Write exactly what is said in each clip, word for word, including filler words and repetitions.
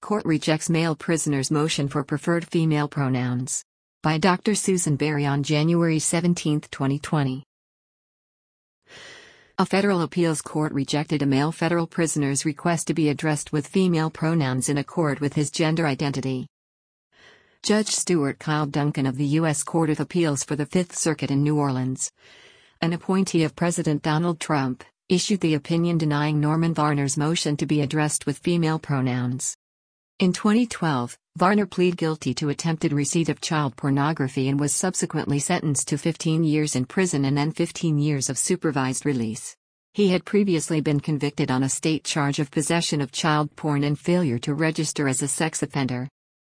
Court rejects male prisoner's motion for preferred female pronouns. By Doctor Susan Berry on January seventeenth, twenty twenty. A federal appeals court rejected a male federal prisoner's request to be addressed with female pronouns in accord with his gender identity. Judge Stuart Kyle Duncan of the U S Court of Appeals for the Fifth Circuit in New Orleans, an appointee of President Donald Trump, issued the opinion denying Norman Varner's motion to be addressed with female pronouns. In twenty twelve, Varner pleaded guilty to attempted receipt of child pornography and was subsequently sentenced to fifteen years in prison and then fifteen years of supervised release. He had previously been convicted on a state charge of possession of child porn and failure to register as a sex offender.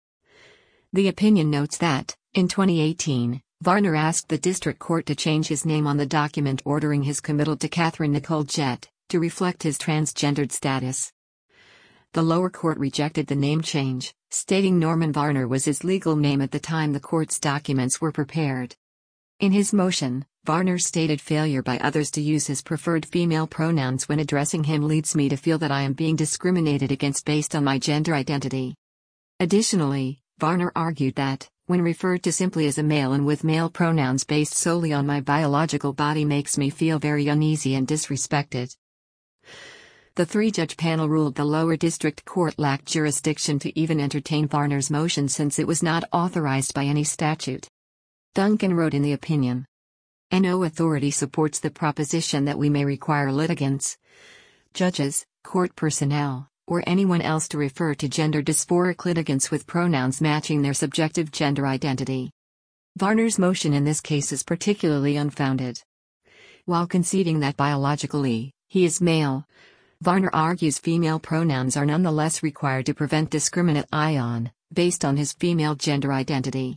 The opinion notes that, in twenty eighteen, Varner asked the district court to change his name on the document ordering his committal to Catherine Nicole Jett, to reflect his transgendered status. The lower court rejected the name change, stating Norman Varner was his legal name at the time the court's documents were prepared. In his motion, Varner stated failure by others to use his preferred female pronouns when addressing him leads me to feel that I am being discriminated against based on my gender identity. Additionally, Varner argued that, when referred to simply as a male and with male pronouns based solely on my biological body makes me feel very uneasy and disrespected. The three-judge panel ruled the lower district court lacked jurisdiction to even entertain Varner's motion since it was not authorized by any statute. Duncan wrote in the opinion, "No authority supports the proposition that we may require litigants, judges, court personnel, or anyone else to refer to gender dysphoric litigants with pronouns matching their subjective gender identity." Varner's motion in this case is particularly unfounded. While conceding that biologically, he is male, Varner argues female pronouns are nonetheless required to prevent discrimination, based on his female gender identity.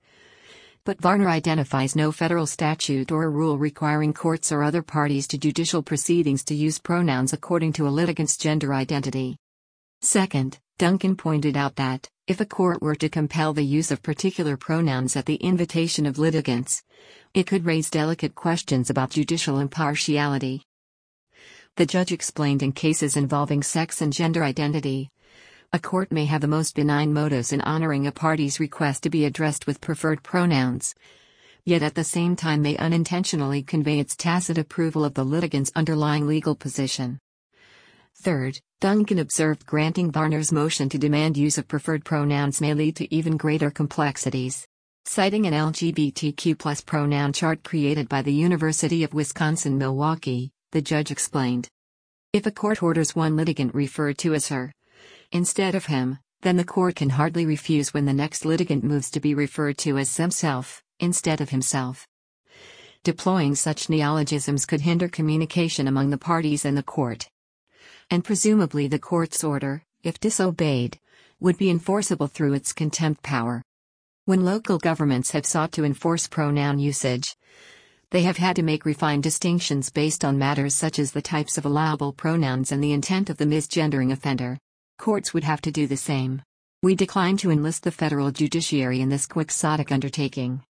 But Varner identifies no federal statute or rule requiring courts or other parties to judicial proceedings to use pronouns according to a litigant's gender identity. Second, Duncan pointed out that, if a court were to compel the use of particular pronouns at the invitation of litigants, it could raise delicate questions about judicial impartiality. The judge explained in cases involving sex and gender identity, a court may have the most benign motives in honoring a party's request to be addressed with preferred pronouns, yet at the same time may unintentionally convey its tacit approval of the litigant's underlying legal position. Third, Duncan observed granting Varner's motion to demand use of preferred pronouns may lead to even greater complexities. Citing an L G B T Q plus pronoun chart created by the University of Wisconsin-Milwaukee, the judge explained, "If a court orders one litigant referred to as her instead of him, then the court can hardly refuse when the next litigant moves to be referred to as himself, instead of himself. Deploying such neologisms could hinder communication among the parties and the court. And presumably the court's order, if disobeyed, would be enforceable through its contempt power. When local governments have sought to enforce pronoun usage, they have had to make refined distinctions based on matters such as the types of allowable pronouns and the intent of the misgendering offender. Courts would have to do the same. We decline to enlist the federal judiciary in this quixotic undertaking."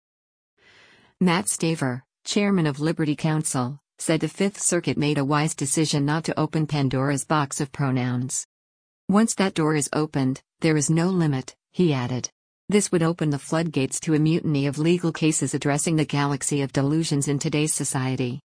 Matt Staver, chairman of Liberty Counsel, said the Fifth Circuit made a wise decision not to open Pandora's box of pronouns. "Once that door is opened, there is no limit," he added. "This would open the floodgates to a mutiny of legal cases addressing the galaxy of delusions in today's society."